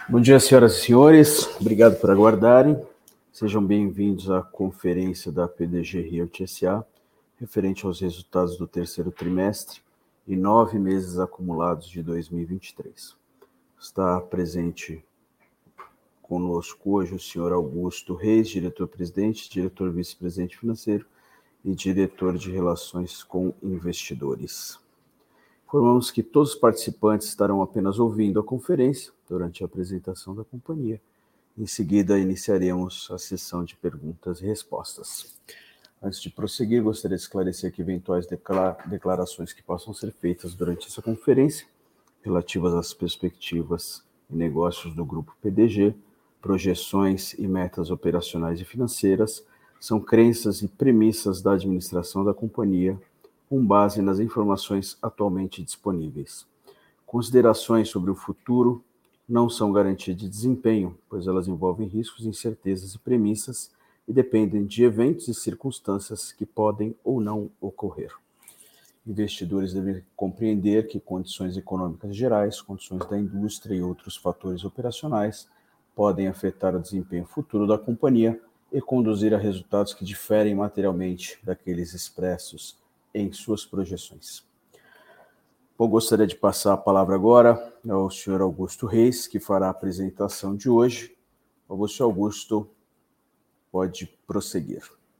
Bom dia, senhoras e senhores. Obrigado por aguardarem. Sejam bem-vindos à conferência da PDG Realty S.A., referente aos resultados do terceiro trimestre e 9 meses acumulados de 2023. Está presente conosco hoje o senhor Augusto Reis, diretor-presidente, diretor vice-presidente financeiro e diretor de relações com investidores. Informamos que todos os participantes estarão apenas ouvindo a conferência durante a apresentação da companhia. Em seguida, iniciaremos a sessão de perguntas e respostas. Antes de prosseguir, gostaria de esclarecer que eventuais declarações que possam ser feitas durante essa conferência, relativas às perspectivas e negócios do Grupo PDG, projeções e metas operacionais e financeiras, são crenças e premissas da administração da companhia, com base nas informações atualmente disponíveis. Considerações sobre o futuro não são garantia de desempenho, pois elas envolvem riscos, incertezas e premissas e dependem de eventos e circunstâncias que podem ou não ocorrer. Investidores devem compreender que condições econômicas gerais, condições da indústria e outros fatores operacionais podem afetar o desempenho futuro da companhia e conduzir a resultados que diferem materialmente daqueles expressos em suas projeções. Bom, gostaria de passar a palavra agora ao senhor Augusto Reis, que fará a apresentação de hoje. Augusto, pode prosseguir.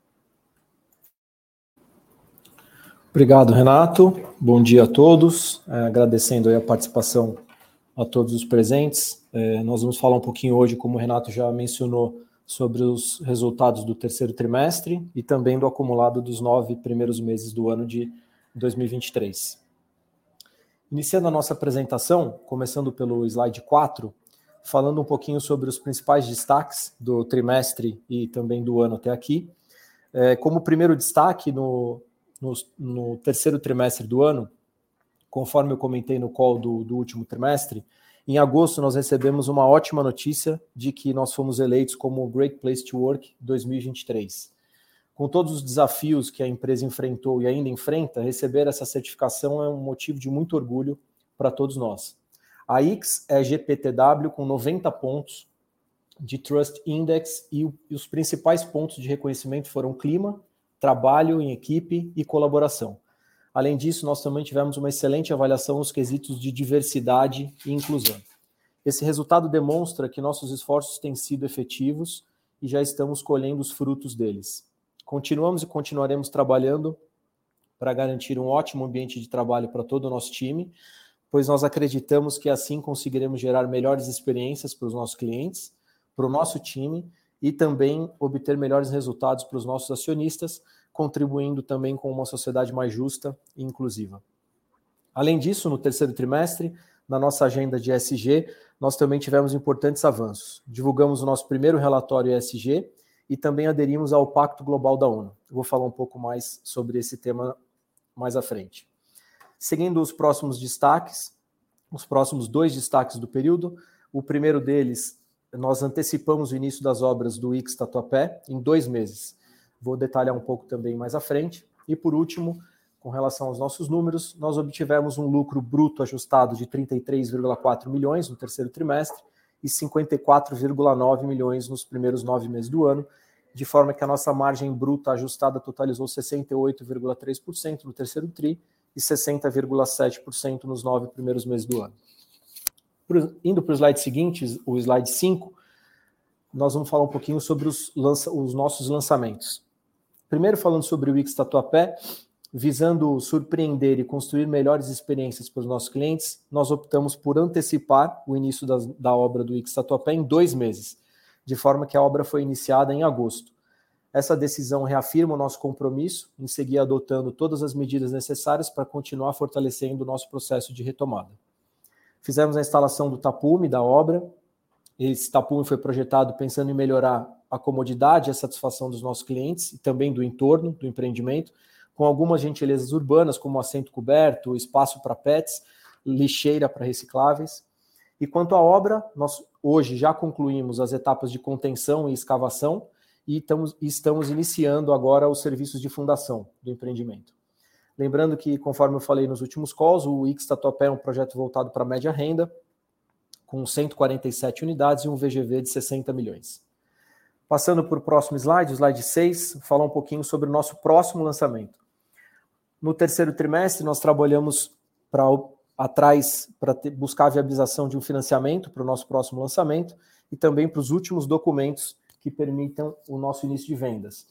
Obrigado, Renato. Bom dia a todos. Agradecendo aí a participação a todos os presentes. Nós vamos falar um pouquinho hoje, como o Renato já mencionou, sobre os resultados do terceiro trimestre e também do acumulado dos 9 primeiros meses do ano de 2023. Iniciando a nossa apresentação, começando pelo slide 4, falando um pouquinho sobre os principais destaques do trimestre e também do ano até aqui. Como primeiro destaque, no terceiro trimestre do ano, conforme eu comentei no call do último trimestre, em agosto, nós recebemos uma ótima notícia de que nós fomos eleitos como Great Place to Work 2023. Com todos os desafios que a empresa enfrentou e ainda enfrenta, receber essa certificação é um motivo de muito orgulho para todos nós. A X é GPTW com 90 pontos de Trust Index e os principais pontos de reconhecimento foram clima, trabalho em equipe e colaboração. Além disso, nós também tivemos uma excelente avaliação nos quesitos de diversidade e inclusão. Esse resultado demonstra que nossos esforços têm sido efetivos e já estamos colhendo os frutos deles. Continuamos e continuaremos trabalhando para garantir um ótimo ambiente de trabalho para todo o nosso time, pois nós acreditamos que assim conseguiremos gerar melhores experiências para os nossos clientes, para o nosso time e também obter melhores resultados para os nossos acionistas, contribuindo também com uma sociedade mais justa e inclusiva. Além disso, no terceiro trimestre, na nossa agenda de ESG, nós também tivemos importantes avanços. Divulgamos o nosso primeiro relatório ESG e também aderimos ao Pacto Global da ONU. Eu vou falar um pouco mais sobre esse tema mais à frente. Seguindo os próximos destaques, os próximos 2 destaques do período, o primeiro deles, nós antecipamos o início das obras do X Tatuapé em 2 meses. Vou detalhar um pouco também mais à frente. E por último, com relação aos nossos números, nós obtivemos um lucro bruto ajustado de 33,4 milhões no terceiro trimestre e 54,9 milhões nos primeiros 9 meses do ano, de forma que a nossa margem bruta ajustada totalizou 68,3% no terceiro tri e 60,7% nos 9 primeiros meses do ano. Indo para o slide seguinte, o slide 5, nós vamos falar um pouquinho sobre os nossos lançamentos. Primeiro, falando sobre o X Tatuapé, visando surpreender e construir melhores experiências para os nossos clientes, nós optamos por antecipar o início da obra do X Tatuapé em 2 meses, de forma que a obra foi iniciada em agosto. Essa decisão reafirma o nosso compromisso em seguir adotando todas as medidas necessárias para continuar fortalecendo o nosso processo de retomada. Fizemos a instalação do tapume da obra. Esse tapume foi projetado pensando em melhorar a comodidade e a satisfação dos nossos clientes e também do entorno do empreendimento, com algumas gentilezas urbanas, como assento coberto, espaço para pets, lixeira para recicláveis. E quanto à obra, nós hoje já concluímos as etapas de contenção e escavação e estamos iniciando agora os serviços de fundação do empreendimento. Lembrando que, conforme eu falei nos últimos calls, o X Tatuapé é um projeto voltado para a média renda, com 147 unidades e um VGV de 60 milhões. Passando para o próximo slide, o slide 6, falar um pouquinho sobre o nosso próximo lançamento. No terceiro trimestre, nós trabalhamos para buscar a viabilização de um financiamento para o nosso próximo lançamento e também para os últimos documentos que permitam o nosso início de vendas.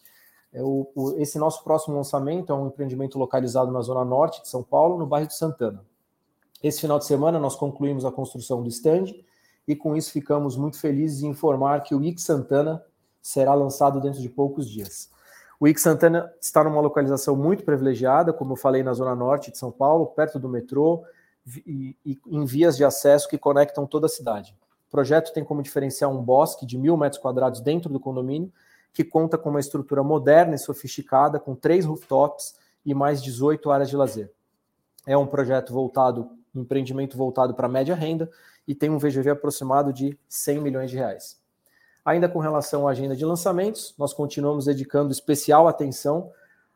Esse nosso próximo lançamento é um empreendimento localizado na zona norte de São Paulo, no bairro de Santana. Esse final de semana nós concluímos a construção do stand e com isso ficamos muito felizes em informar que o IC Santana será lançado dentro de poucos dias. O IC Santana está numa localização muito privilegiada, como eu falei, na zona norte de São Paulo, perto do metrô e em vias de acesso que conectam toda a cidade. O projeto tem como diferencial um bosque de 1.000 metros quadrados dentro do condomínio, que conta com uma estrutura moderna e sofisticada, com 3 rooftops e mais 18 áreas de lazer. É um empreendimento voltado para média renda e tem um VGV aproximado de 100 milhões de reais. Ainda com relação à agenda de lançamentos, nós continuamos dedicando especial atenção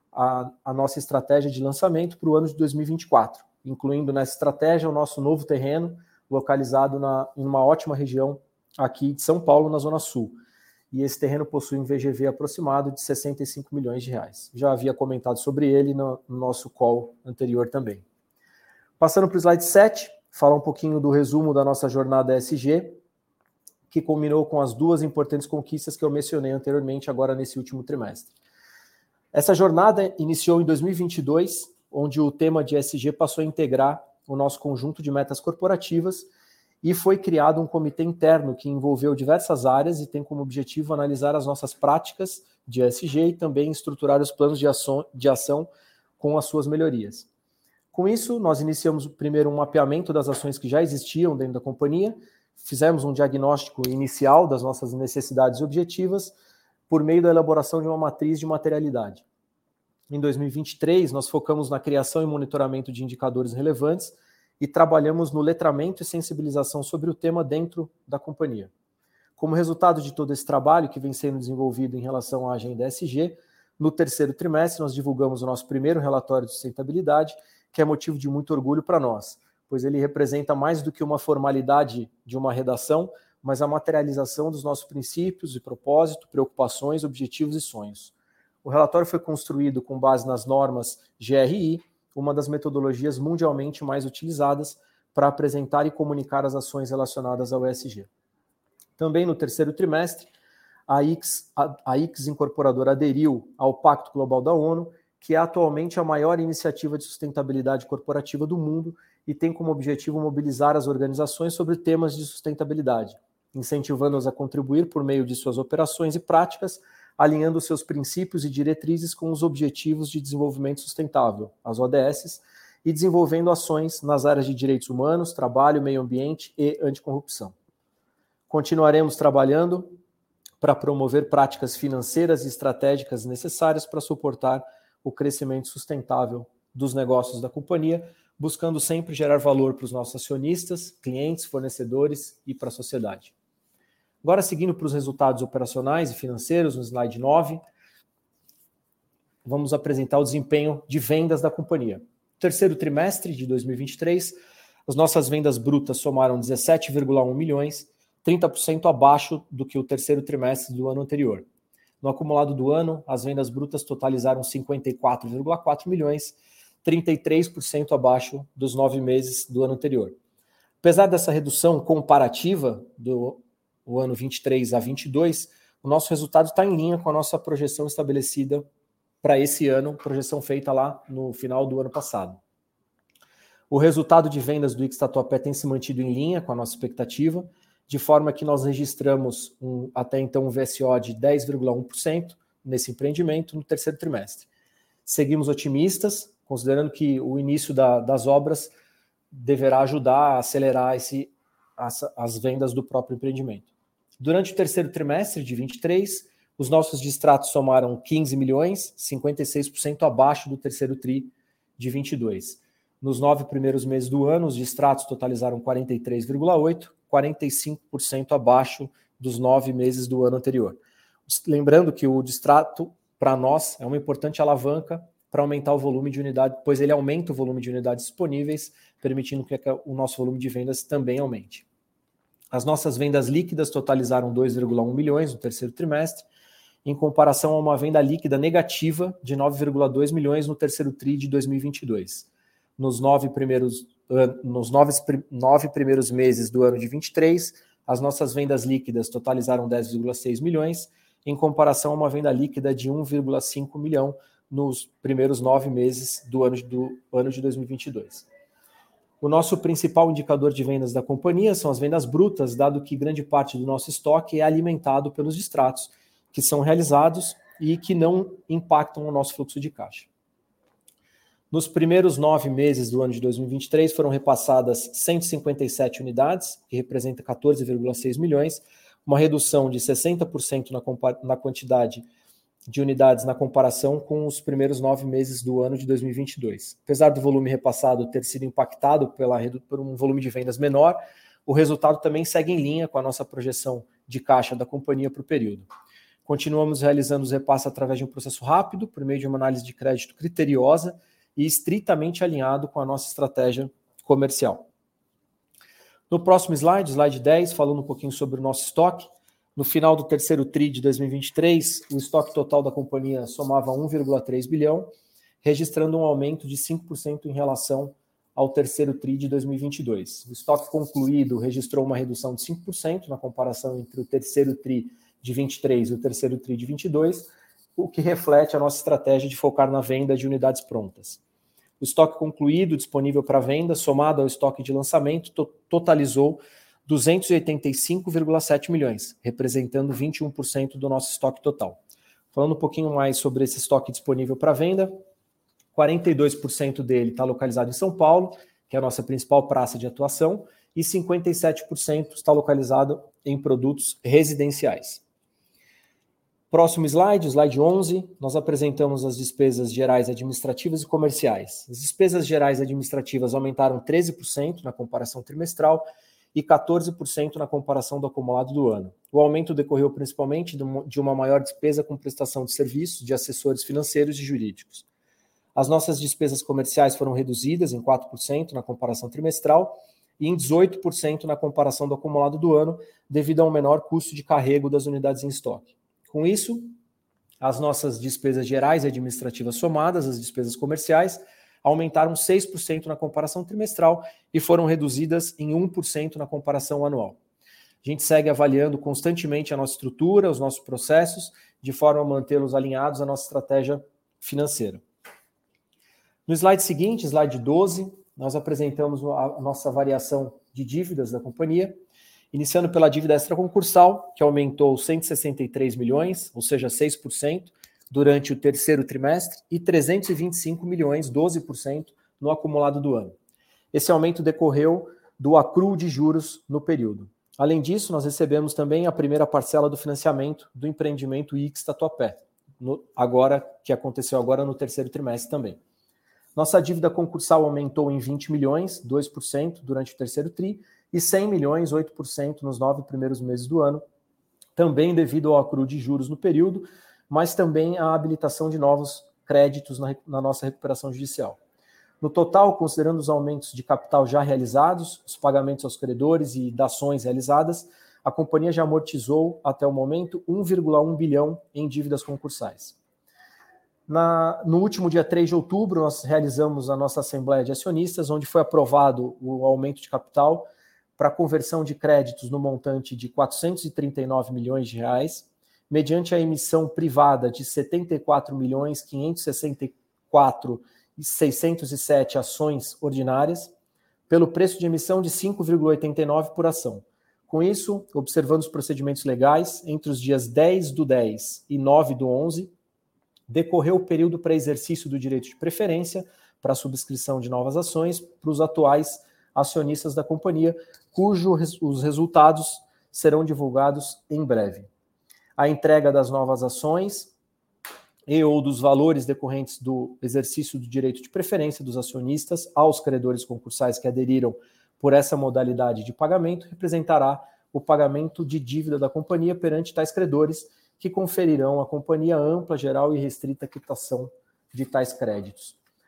à nossa estratégia de lançamento para o ano de 2024, incluindo nessa estratégia o nosso novo terreno, localizado em uma ótima região aqui de São Paulo, na Zona Sul. E esse terreno possui um VGV aproximado de 65 milhões de reais. Já havia comentado sobre ele no nosso call anterior também. Passando para o slide 7, falar um pouquinho do resumo da nossa jornada ESG, que culminou com as 2 importantes conquistas que eu mencionei anteriormente, agora nesse último trimestre. Essa jornada iniciou em 2022, onde o tema de ESG passou a integrar o nosso conjunto de metas corporativas e foi criado um comitê interno que envolveu diversas áreas e tem como objetivo analisar as nossas práticas de ESG e também estruturar os planos de ação com as suas melhorias. Com isso, nós iniciamos primeiro um mapeamento das ações que já existiam dentro da companhia, fizemos um diagnóstico inicial das nossas necessidades e objetivas por meio da elaboração de uma matriz de materialidade. Em 2023, nós focamos na criação e monitoramento de indicadores relevantes e trabalhamos no letramento e sensibilização sobre o tema dentro da companhia. Como resultado de todo esse trabalho que vem sendo desenvolvido em relação à agenda ESG, no terceiro trimestre nós divulgamos o nosso primeiro relatório de sustentabilidade, que é motivo de muito orgulho para nós, pois ele representa mais do que uma formalidade de uma redação, mas a materialização dos nossos princípios e propósito, preocupações, objetivos e sonhos. O relatório foi construído com base nas normas GRI, uma das metodologias mundialmente mais utilizadas para apresentar e comunicar as ações relacionadas ao ESG. Também no terceiro trimestre, a IX Incorporadora aderiu ao Pacto Global da ONU, que é atualmente a maior iniciativa de sustentabilidade corporativa do mundo e tem como objetivo mobilizar as organizações sobre temas de sustentabilidade, incentivando-as a contribuir por meio de suas operações e práticas, alinhando seus princípios e diretrizes com os Objetivos de Desenvolvimento Sustentável, as ODS, e desenvolvendo ações nas áreas de direitos humanos, trabalho, meio ambiente e anticorrupção. Continuaremos trabalhando para promover práticas financeiras e estratégicas necessárias para suportar o crescimento sustentável dos negócios da companhia, buscando sempre gerar valor para os nossos acionistas, clientes, fornecedores e para a sociedade. Agora, seguindo para os resultados operacionais e financeiros, no slide 9, vamos apresentar o desempenho de vendas da companhia. No terceiro trimestre de 2023, as nossas vendas brutas somaram 17,1 milhões, 30% abaixo do que o terceiro trimestre do ano anterior. No acumulado do ano, as vendas brutas totalizaram 54,4 milhões, 33% abaixo dos 9 meses do ano anterior. Apesar dessa redução comparativa do ano 23 a 22, o nosso resultado está em linha com a nossa projeção estabelecida para esse ano, projeção feita lá no final do ano passado. O resultado de vendas do IX Tatuapé tem se mantido em linha com a nossa expectativa, de forma que nós registramos até então um VSO de 10,1% nesse empreendimento no terceiro trimestre. Seguimos otimistas, considerando que o início das obras deverá ajudar a acelerar as vendas do próprio empreendimento. Durante o terceiro trimestre de 23, os nossos distratos somaram 15 milhões, 56% abaixo do terceiro TRI de 22. Nos 9 primeiros meses do ano, os distratos totalizaram 43,8, 45% abaixo dos 9 meses do ano anterior. Lembrando que o distrato, para nós, é uma importante alavanca para aumentar o volume de unidades, pois ele aumenta o volume de unidades disponíveis, permitindo que o nosso volume de vendas também aumente. As nossas vendas líquidas totalizaram 2,1 milhões no terceiro trimestre, em comparação a uma venda líquida negativa de 9,2 milhões no terceiro TRI de 2022. Nos nove primeiros meses do ano de 23, as nossas vendas líquidas totalizaram 10,6 milhões, em comparação a uma venda líquida de 1,5 milhão nos primeiros 9 meses do ano de 2022. O nosso principal indicador de vendas da companhia são as vendas brutas, dado que grande parte do nosso estoque é alimentado pelos distratos, que são realizados e que não impactam o nosso fluxo de caixa. Nos primeiros 9 meses do ano de 2023, foram repassadas 157 unidades, que representa 14,6 milhões, uma redução de 60% na quantidade de unidades na comparação com os primeiros 9 meses do ano de 2022. Apesar do volume repassado ter sido impactado por um volume de vendas menor, o resultado também segue em linha com a nossa projeção de caixa da companhia para o período. Continuamos realizando os repasses através de um processo rápido, por meio de uma análise de crédito criteriosa e estritamente alinhado com a nossa estratégia comercial. No próximo slide, slide 10, falando um pouquinho sobre o nosso estoque. No final do terceiro TRI de 2023, o estoque total da companhia somava 1,3 bilhão, registrando um aumento de 5% em relação ao terceiro TRI de 2022. O estoque concluído registrou uma redução de 5% na comparação entre o terceiro TRI de 23 e o terceiro TRI de 22, o que reflete a nossa estratégia de focar na venda de unidades prontas. O estoque concluído disponível para venda, somado ao estoque de lançamento, totalizou 285,7 milhões, representando 21% do nosso estoque total. Falando um pouquinho mais sobre esse estoque disponível para venda, 42% dele está localizado em São Paulo, que é a nossa principal praça de atuação, e 57% está localizado em produtos residenciais. Próximo slide, slide 11, nós apresentamos as despesas gerais administrativas e comerciais. As despesas gerais administrativas aumentaram 13% na comparação trimestral e 14% na comparação do acumulado do ano. O aumento decorreu principalmente de uma maior despesa com prestação de serviços de assessores financeiros e jurídicos. As nossas despesas comerciais foram reduzidas em 4% na comparação trimestral e em 18% na comparação do acumulado do ano, devido a um menor custo de carrego das unidades em estoque. Com isso, as nossas despesas gerais e administrativas somadas, as despesas comerciais, aumentaram 6% na comparação trimestral e foram reduzidas em 1% na comparação anual. A gente segue avaliando constantemente a nossa estrutura, os nossos processos, de forma a mantê-los alinhados à nossa estratégia financeira. No slide seguinte, slide 12, nós apresentamos a nossa variação de dívidas da companhia, iniciando pela dívida extraconcursal, que aumentou 163 milhões, ou seja, 6%, durante o terceiro trimestre, e 325 milhões, 12%, no acumulado do ano. Esse aumento decorreu do acrúo de juros no período. Além disso, nós recebemos também a primeira parcela do financiamento do empreendimento IX Tatuapé, que aconteceu agora no terceiro trimestre também. Nossa dívida concursal aumentou em 20 milhões, 2%, durante o terceiro TRI, e 100 milhões, 8%, nos 9 primeiros meses do ano, também devido ao acrúo de juros no período, mas também à habilitação de novos créditos na nossa recuperação judicial. No total, considerando os aumentos de capital já realizados, os pagamentos aos credores e dações realizadas, a companhia já amortizou, até o momento, 1,1 bilhão em dívidas concursais. No último dia 3 de outubro, nós realizamos a nossa Assembleia de Acionistas, onde foi aprovado o aumento de capital para conversão de créditos no montante de 439 milhões de reais, mediante a emissão privada de 74.564.607 ações ordinárias, pelo preço de emissão de 5,89 por ação. Com isso, observando os procedimentos legais, entre os dias 10 do 10 e 9 do 11, decorreu o período para exercício do direito de preferência para a subscrição de novas ações para os atuais acionistas da companhia, os resultados serão divulgados em breve. A entrega das novas ações e ou dos valores decorrentes do exercício do direito de preferência dos acionistas aos credores concursais que aderiram por essa modalidade de pagamento representará o pagamento de dívida da companhia perante tais credores, que conferirão à companhia ampla, geral e restrita quitação de tais créditos.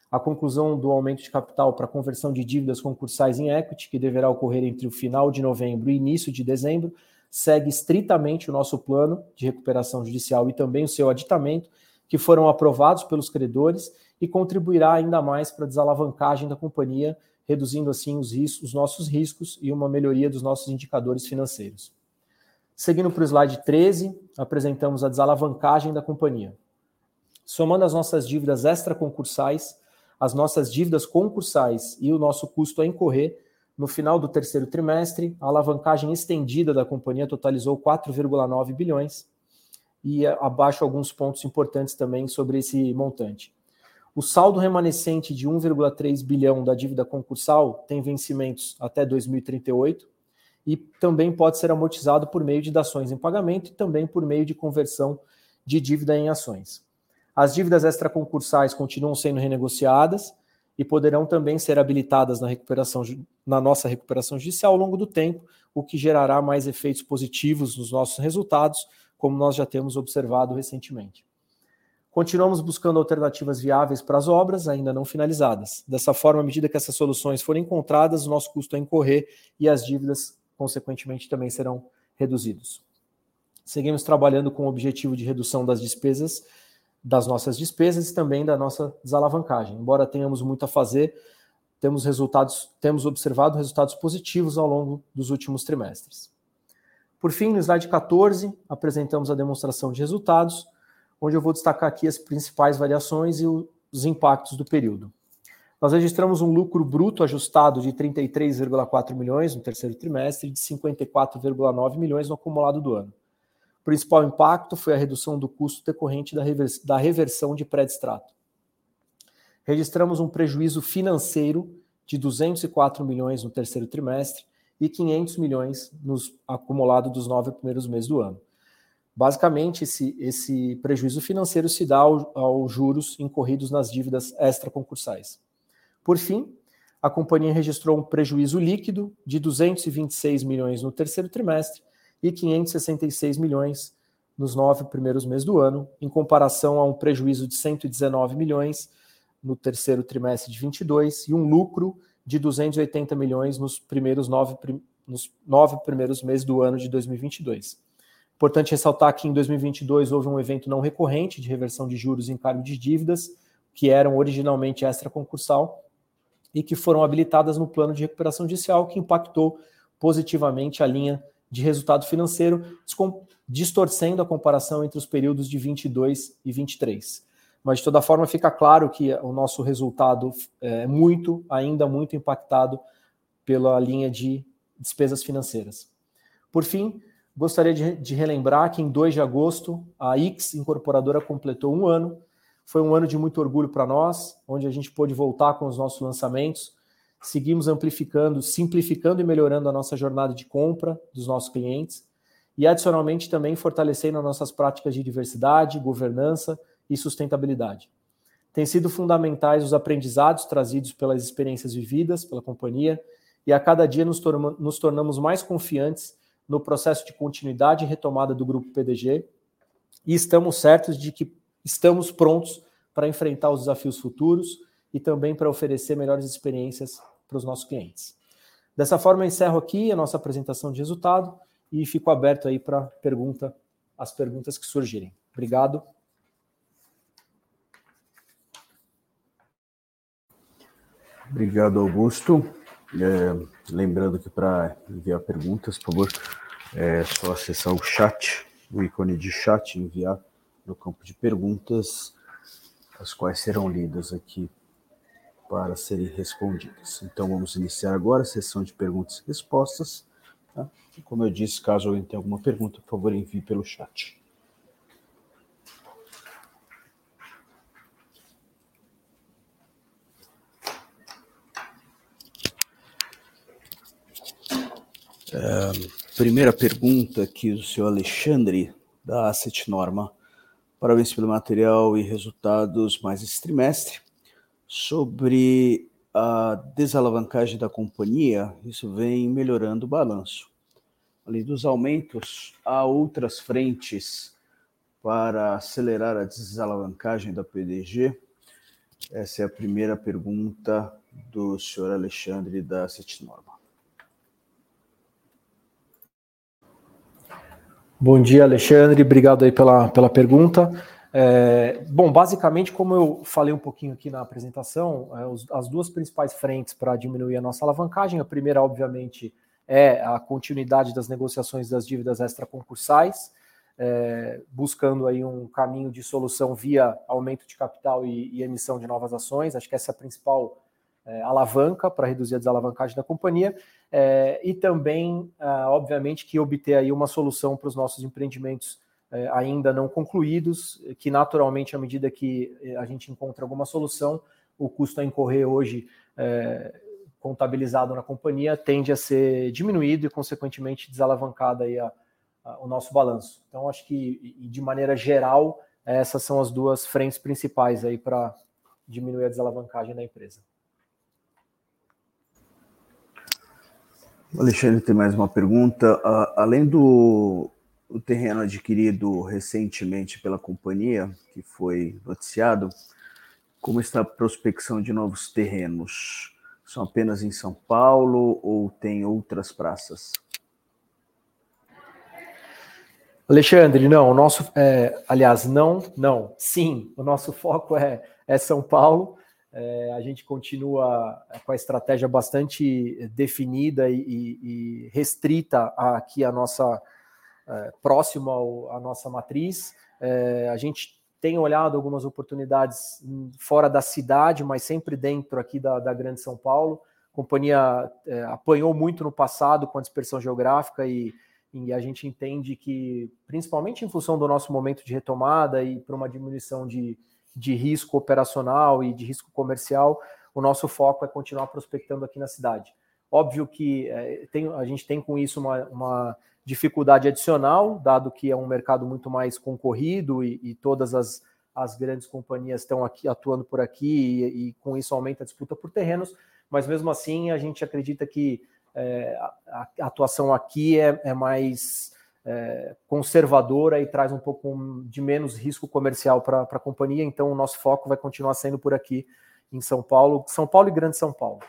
a conclusão do aumento de capital para conversão de dívidas concursais em equity, que deverá ocorrer entre o final de novembro e início de dezembro, segue estritamente o nosso plano de recuperação judicial e também o seu aditamento, que foram aprovados pelos credores e contribuirá ainda mais para a desalavancagem da companhia, reduzindo assim os nossos riscos e uma melhoria dos nossos indicadores financeiros. Seguindo para o slide 13, apresentamos a desalavancagem da companhia. Somando as nossas dívidas extraconcursais, as nossas dívidas concursais e o nosso custo a incorrer, no final do terceiro trimestre, a alavancagem estendida da companhia totalizou 4,9 bilhões e abaixo alguns pontos importantes também sobre esse montante. O saldo remanescente de 1,3 bilhão da dívida concursal tem vencimentos até 2038 e também pode ser amortizado por meio de dações em pagamento e também por meio de conversão de dívida em ações. As dívidas extraconcursais continuam sendo renegociadas e poderão também ser habilitadas na nossa recuperação judicial ao longo do tempo, o que gerará mais efeitos positivos nos nossos resultados, como nós já temos observado recentemente. Continuamos buscando alternativas viáveis para as obras ainda não finalizadas. Dessa forma, à medida que essas soluções forem encontradas, o nosso custo a incorrer e as dívidas, consequentemente, também serão reduzidos. Seguimos trabalhando com o objetivo de redução das nossas despesas e também da nossa desalavancagem. Embora tenhamos muito a fazer, temos observado resultados positivos ao longo dos últimos trimestres. Por fim, no slide 14, apresentamos a demonstração de resultados, onde eu vou destacar aqui as principais variações e os impactos do período. Nós registramos um lucro bruto ajustado de 33,4 milhões no terceiro trimestre e de 54,9 milhões no acumulado do ano. O principal impacto foi a redução do custo decorrente da reversão de pré-distrato. Registramos um prejuízo financeiro de 204 milhões no terceiro trimestre e 500 milhões no acumulado dos 9 primeiros meses do ano. Basicamente, esse prejuízo financeiro se dá aos juros incorridos nas dívidas extraconcursais. Por fim, a companhia registrou um prejuízo líquido de 226 milhões no terceiro trimestre e 566 milhões nos 9 primeiros meses do ano, em comparação a um prejuízo de 119 milhões no terceiro trimestre de 22 e um lucro de 280 milhões nos 9 primeiros meses do ano de 2022. Importante ressaltar que em 2022 houve um evento não recorrente de reversão de juros em encargo de dívidas, que eram originalmente extraconcursal e que foram habilitadas no plano de recuperação judicial, que impactou positivamente a linha de resultado financeiro, distorcendo a comparação entre os períodos de 22 e 23. Mas, de toda forma, fica claro que o nosso resultado é ainda muito impactado pela linha de despesas financeiras. Por fim, gostaria de relembrar que em 2 de agosto, a X Incorporadora completou 1 ano. Foi um ano de muito orgulho para nós, onde a gente pôde voltar com os nossos lançamentos. Seguimos amplificando, simplificando e melhorando a nossa jornada de compra dos nossos clientes e, adicionalmente, também fortalecendo as nossas práticas de diversidade, governança e sustentabilidade. Tem sido fundamentais os aprendizados trazidos pelas experiências vividas pela companhia e a cada dia nos tornamos mais confiantes no processo de continuidade e retomada do Grupo PDG e estamos certos de que estamos prontos para enfrentar os desafios futuros e também para oferecer melhores experiências para os nossos clientes. Dessa forma, eu encerro aqui a nossa apresentação de resultado e fico aberto aí para as perguntas que surgirem. Obrigado. Obrigado, Augusto. Lembrando que para enviar perguntas, por favor, é só acessar o chat, o ícone de chat, e enviar no campo de perguntas, as quais serão lidas aqui para serem respondidas. Então, vamos iniciar agora a sessão de perguntas e respostas. Tá? E como eu disse, caso alguém tenha alguma pergunta, por favor, envie pelo chat. Primeira pergunta aqui do senhor Alexandre, da Asset Norma. Parabéns pelo material e resultados mais esse trimestre. Sobre a desalavancagem da companhia, isso vem melhorando o balanço. Além dos aumentos, há outras frentes para acelerar a desalavancagem da PDG. Essa é a primeira pergunta do senhor Alexandre da Citinorma. Bom dia, Alexandre. Obrigado aí pela pergunta. Bom, basicamente, como eu falei um pouquinho aqui na apresentação, as duas principais frentes para diminuir a nossa alavancagem, a primeira, obviamente, é a continuidade das negociações das dívidas extraconcursais, buscando aí um caminho de solução via aumento de capital e emissão de novas ações. Acho que essa é a principal alavanca para reduzir a desalavancagem da companhia, e também, obviamente, que obter aí uma solução para os nossos empreendimentos ainda não concluídos, que naturalmente, à medida que a gente encontra alguma solução, o custo a incorrer hoje contabilizado na companhia tende a ser diminuído e, consequentemente, desalavancado aí o nosso balanço. Então, acho que, de maneira geral, essas são as duas frentes principais aí para diminuir a desalavancagem da empresa. Alexandre, tem mais uma pergunta. Além do terreno adquirido recentemente pela companhia, que foi noticiado, como está a prospecção de novos terrenos? São apenas em São Paulo ou tem outras praças? Alexandre, não, o nosso, sim, o nosso foco é São Paulo. A gente continua com a estratégia bastante definida e restrita aqui a nossa próxima à nossa matriz. A gente tem olhado algumas oportunidades fora da cidade, mas sempre dentro aqui da Grande São Paulo. A companhia apanhou muito no passado com a dispersão geográfica e a gente entende que, principalmente em função do nosso momento de retomada e para uma diminuição de risco operacional e de risco comercial, o nosso foco é continuar prospectando aqui na cidade. Óbvio que a gente tem com isso uma dificuldade adicional, dado que é um mercado muito mais concorrido e todas as grandes companhias estão aqui atuando por aqui e com isso aumenta a disputa por terrenos, mas mesmo assim a gente acredita que a atuação aqui é mais conservadora e traz um pouco de menos risco comercial para a companhia, então o nosso foco vai continuar sendo por aqui em São Paulo e Grande São Paulo.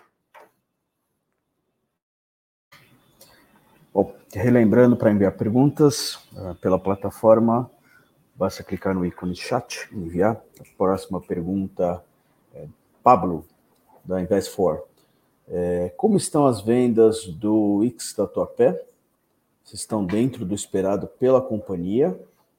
Bom, relembrando, para enviar perguntas pela plataforma, basta clicar no ícone chat e enviar. A próxima pergunta é Pablo, da Invest4. Como estão as vendas do X Tatuapé? Se estão dentro do esperado pela companhia?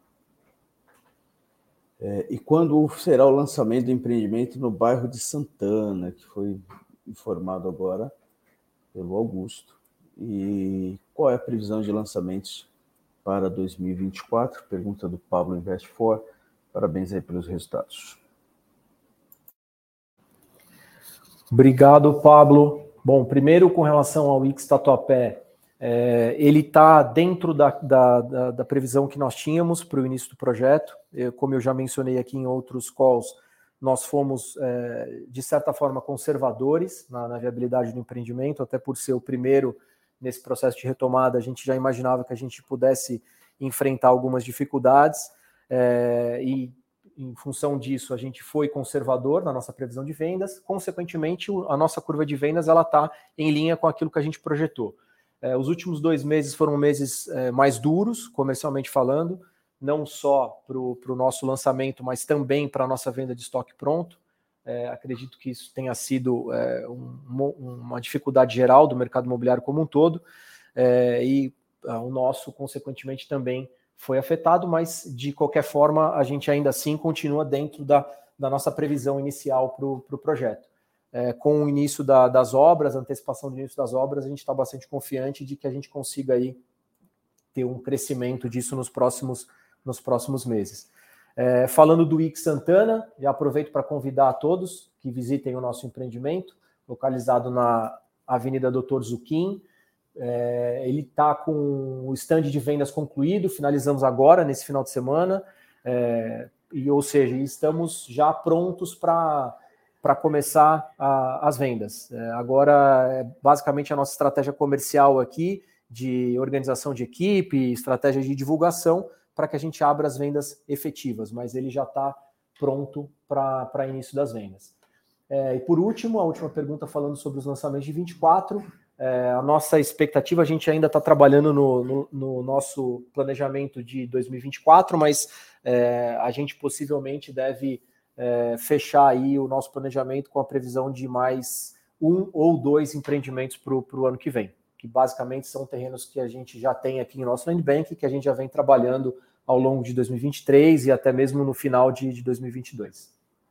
E quando será o lançamento do empreendimento no bairro de Santana, que foi informado agora pelo Augusto? E qual é a previsão de lançamentos para 2024? Pergunta do Pablo Invest4. Parabéns aí pelos resultados. Obrigado, Pablo. Bom, primeiro com relação ao X Tatuapé, ele está dentro da previsão que nós tínhamos para o início do projeto. Como eu já mencionei aqui em outros calls, nós fomos, de certa forma, conservadores na viabilidade do empreendimento, até por ser o primeiro nesse processo de retomada, a gente já imaginava que a gente pudesse enfrentar algumas dificuldades, e em função disso a gente foi conservador na nossa previsão de vendas. Consequentemente, a nossa curva de vendas está em linha com aquilo que a gente projetou. Os últimos 2 meses foram meses mais duros, comercialmente falando, não só para o nosso lançamento, mas também para a nossa venda de estoque pronto. Acredito que isso tenha sido uma dificuldade geral do mercado imobiliário como um todo, e o nosso, consequentemente, também foi afetado, mas, de qualquer forma, a gente ainda assim continua dentro da nossa previsão inicial para o projeto. Com o início das obras, a antecipação do início das obras, a gente está bastante confiante de que a gente consiga aí ter um crescimento disso nos próximos meses. Falando do X Santana, já aproveito para convidar a todos que visitem o nosso empreendimento, localizado na Avenida Doutor Zuquim. Ele está com o stand de vendas concluído, finalizamos agora, nesse final de semana, ou seja, estamos já prontos para começar as vendas. Agora, basicamente, a nossa estratégia comercial aqui, de organização de equipe, estratégia de divulgação, para que a gente abra as vendas efetivas, mas ele já está pronto para início das vendas. E por último, a última pergunta falando sobre os lançamentos de 24, a nossa expectativa, a gente ainda está trabalhando no nosso planejamento de 2024, mas a gente possivelmente deve fechar aí o nosso planejamento com a previsão de mais 1 ou 2 empreendimentos para o ano que vem, que basicamente são terrenos que a gente já tem aqui em nosso land bank, que a gente já vem trabalhando ao longo de 2023 e até mesmo no final de 2022.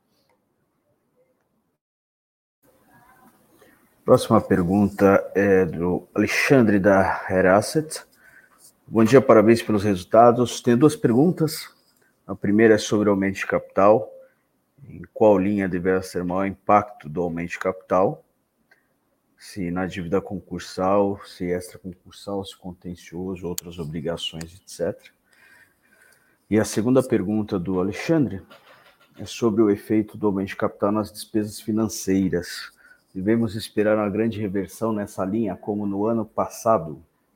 Próxima pergunta é do Alexandre da Hair Asset. Bom dia, parabéns pelos resultados. Tenho 2 perguntas. A primeira é sobre o aumento de capital. Em qual linha deverá ser o maior impacto do aumento de capital? Se na dívida concursal, se extraconcursal, se contencioso, outras obrigações, etc. E a segunda pergunta do Alexandre é sobre o efeito do aumento de capital nas despesas financeiras. Devemos esperar uma grande reversão nessa linha, como no ano passado?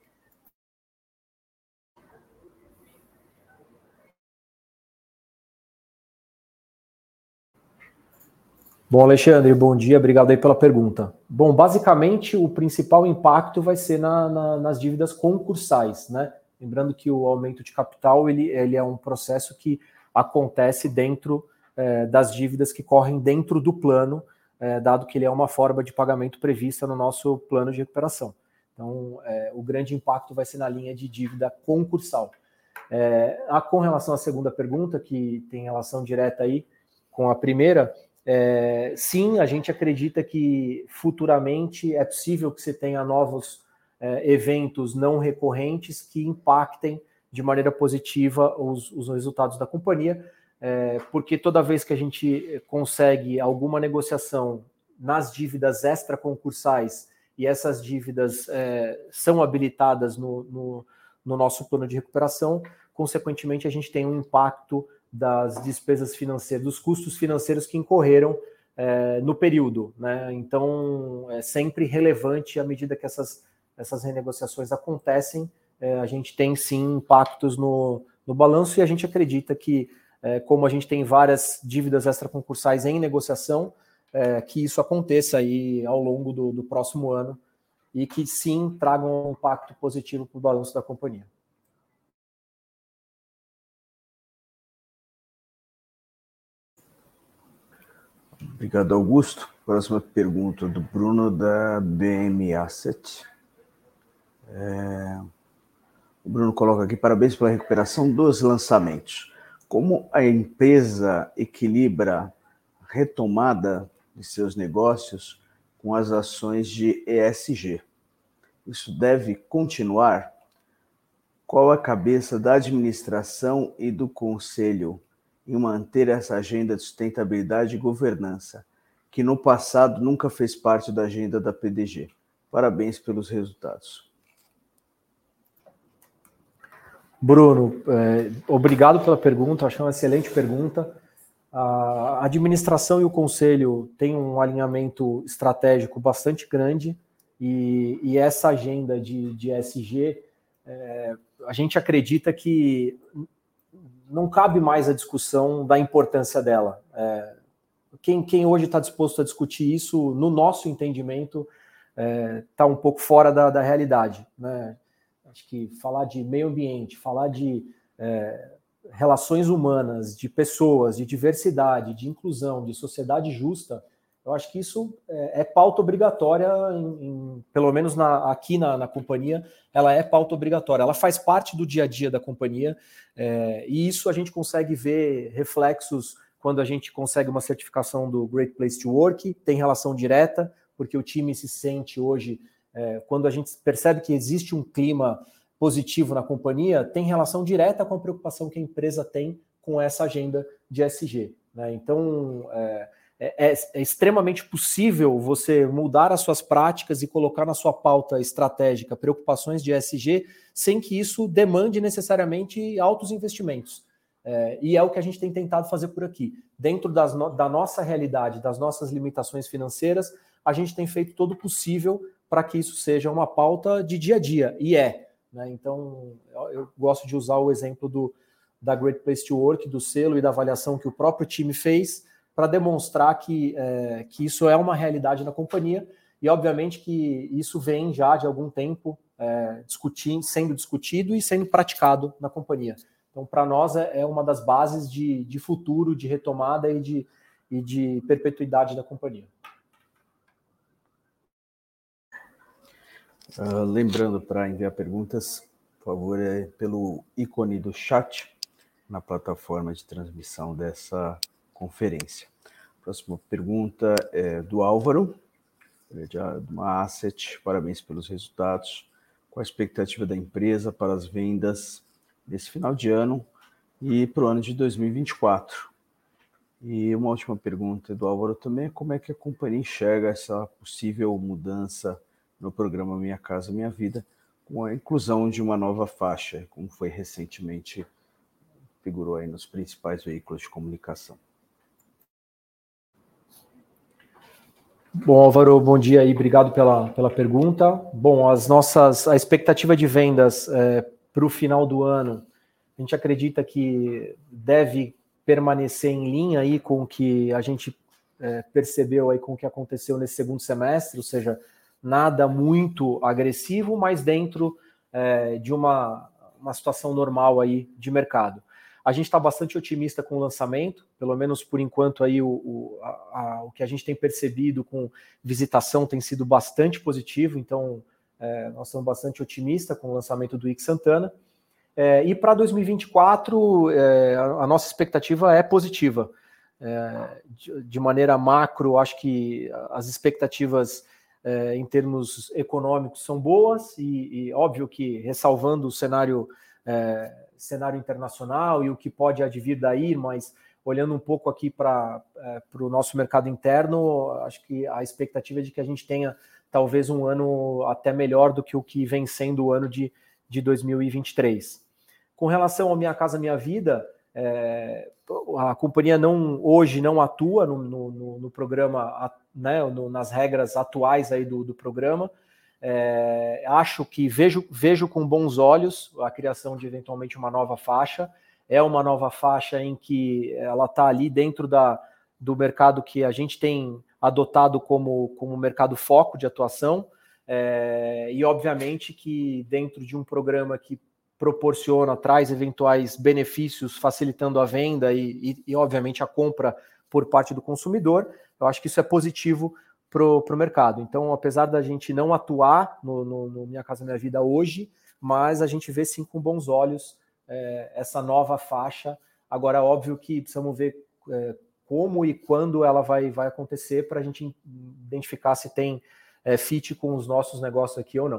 Bom, Alexandre, bom dia, obrigado aí pela pergunta. Bom, basicamente o principal impacto vai ser nas dívidas concursais, né? Lembrando que o aumento de capital ele é um processo que acontece dentro das dívidas que correm dentro do plano, dado que ele é uma forma de pagamento prevista no nosso plano de recuperação. Então, o grande impacto vai ser na linha de dívida concursal. Com relação à segunda pergunta, que tem relação direta aí com a primeira, sim, a gente acredita que futuramente é possível que você tenha novos eventos não recorrentes que impactem de maneira positiva os resultados da companhia, porque toda vez que a gente consegue alguma negociação nas dívidas extraconcursais e essas dívidas são habilitadas no nosso plano de recuperação, consequentemente a gente tem um impacto das despesas financeiras, dos custos financeiros que incorreram no período, né? Então é sempre relevante à medida que essas renegociações acontecem, a gente tem sim impactos no balanço e a gente acredita que como a gente tem várias dívidas extraconcursais em negociação, que isso aconteça aí ao longo do próximo ano e que sim tragam um impacto positivo para o balanço da companhia. Obrigado, Augusto. Próxima pergunta do Bruno da BM Asset. O Bruno coloca aqui, parabéns pela recuperação dos lançamentos. Como a empresa equilibra a retomada de seus negócios com as ações de ESG? Isso deve continuar? Qual a cabeça da administração e do conselho em manter essa agenda de sustentabilidade e governança, que no passado nunca fez parte da agenda da PDG? Parabéns pelos resultados. Bruno, obrigado pela pergunta, acho uma excelente pergunta. A administração e o conselho têm um alinhamento estratégico bastante grande e essa agenda de ESG, a gente acredita que não cabe mais a discussão da importância dela. Quem hoje está disposto a discutir isso, no nosso entendimento, está um pouco fora da realidade, né? Acho que falar de meio ambiente, falar de relações humanas, de pessoas, de diversidade, de inclusão, de sociedade justa, eu acho que isso é pauta obrigatória, pelo menos aqui na companhia, ela é pauta obrigatória. Ela faz parte do dia a dia da companhia e isso a gente consegue ver reflexos quando a gente consegue uma certificação do Great Place to Work, tem relação direta, porque o time se sente hoje... quando a gente percebe que existe um clima positivo na companhia, tem relação direta com a preocupação que a empresa tem com essa agenda de ESG, né? Então, é extremamente possível você mudar as suas práticas e colocar na sua pauta estratégica preocupações de ESG sem que isso demande necessariamente altos investimentos. E é o que a gente tem tentado fazer por aqui. Dentro da nossa realidade, das nossas limitações financeiras, a gente tem feito todo o possível para que isso seja uma pauta de dia a dia, né? Então, eu gosto de usar o exemplo da Great Place to Work, do selo e da avaliação que o próprio time fez, para demonstrar que isso é uma realidade na companhia, e obviamente que isso vem já de algum tempo sendo discutido e sendo praticado na companhia. Então, para nós, é uma das bases de futuro, de retomada e de perpetuidade da companhia. Lembrando, para enviar perguntas, por favor, pelo ícone do chat na plataforma de transmissão dessa conferência. Próxima pergunta é do Álvaro, de uma Asset. Parabéns pelos resultados. Qual a expectativa da empresa para as vendas desse final de ano e para o ano de 2024? E uma última pergunta do Álvaro também, como é que a companhia enxerga essa possível mudança no programa Minha Casa Minha Vida, com a inclusão de uma nova faixa, como foi recentemente, figurou aí nos principais veículos de comunicação. Bom, Álvaro, bom dia e obrigado pela pergunta. Bom, a expectativa de vendas para o final do ano, a gente acredita que deve permanecer em linha aí com o que a gente percebeu aí com o que aconteceu nesse segundo semestre, ou seja, nada muito agressivo, mas dentro de uma situação normal aí de mercado. A gente está bastante otimista com o lançamento, pelo menos por enquanto aí o que a gente tem percebido com visitação tem sido bastante positivo, então nós somos bastante otimistas com o lançamento do X Santana. E para 2024, a nossa expectativa é positiva. De maneira macro, acho que as expectativas em termos econômicos são boas e óbvio que ressalvando o cenário internacional e o que pode advir daí, mas olhando um pouco aqui para o nosso mercado interno, acho que a expectativa é de que a gente tenha talvez um ano até melhor do que o que vem sendo o ano de 2023. Com relação ao Minha Casa Minha Vida, a companhia hoje não atua no programa, né, nas regras atuais aí do programa. Acho que vejo com bons olhos a criação de eventualmente uma nova faixa. É uma nova faixa em que ela está ali dentro do mercado que a gente tem adotado como mercado foco de atuação, e obviamente que dentro de um programa que traz eventuais benefícios facilitando a venda e obviamente a compra por parte do consumidor, eu acho que isso é positivo para o mercado. Então, apesar da gente não atuar no Minha Casa Minha Vida hoje, mas a gente vê sim com bons olhos essa nova faixa. Agora, óbvio que precisamos ver como e quando ela vai acontecer para a gente identificar se tem fit com os nossos negócios aqui ou não.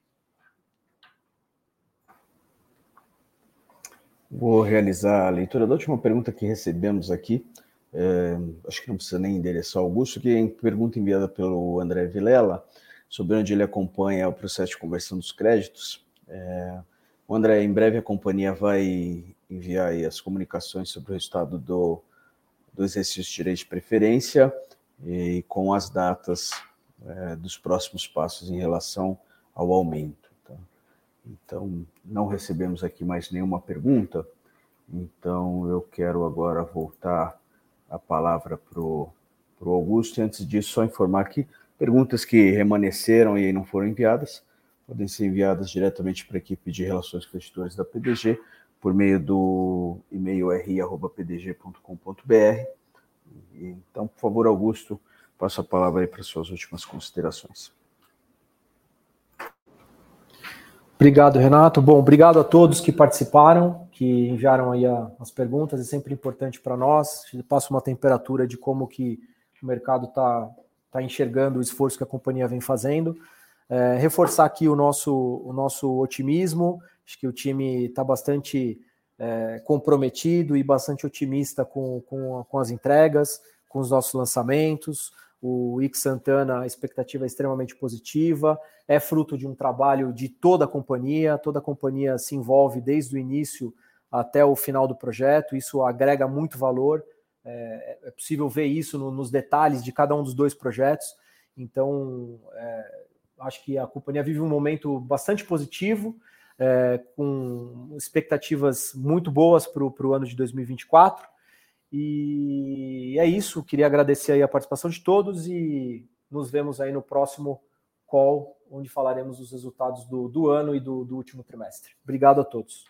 Vou realizar a leitura da última pergunta que recebemos aqui. Acho que não precisa nem endereçar ao Augusto, que é pergunta enviada pelo André Vilela, sobre onde ele acompanha o processo de conversão dos créditos. O André, em breve a companhia vai enviar aí as comunicações sobre o resultado do exercício de direito de preferência e com as datas dos próximos passos em relação ao aumento. Tá? Então, não recebemos aqui mais nenhuma pergunta, então eu quero agora voltar a palavra para o Augusto, e antes disso só informar que perguntas que remanesceram e não foram enviadas podem ser enviadas diretamente para a equipe de Relações com Creditores da PDG por meio do e-mail ri@pdg.com.br. Então, por favor, Augusto, passo a palavra aí para suas últimas considerações. Obrigado, Renato. Bom, obrigado a todos que participaram, que enviaram aí as perguntas. É sempre importante para nós. A gente passa uma temperatura de como que o mercado está enxergando o esforço que a companhia vem fazendo. Reforçar aqui o nosso otimismo. Acho que o time está bastante comprometido e bastante otimista com as entregas, com os nossos lançamentos. O X Santana, a expectativa é extremamente positiva, é fruto de um trabalho de toda a companhia se envolve desde o início até o final do projeto, isso agrega muito valor, é possível ver isso nos detalhes de cada um dos dois projetos, então acho que a companhia vive um momento bastante positivo, com expectativas muito boas para o ano de 2024, E é isso, queria agradecer aí a participação de todos e nos vemos aí no próximo call, onde falaremos dos resultados do ano e do último trimestre. Obrigado a todos.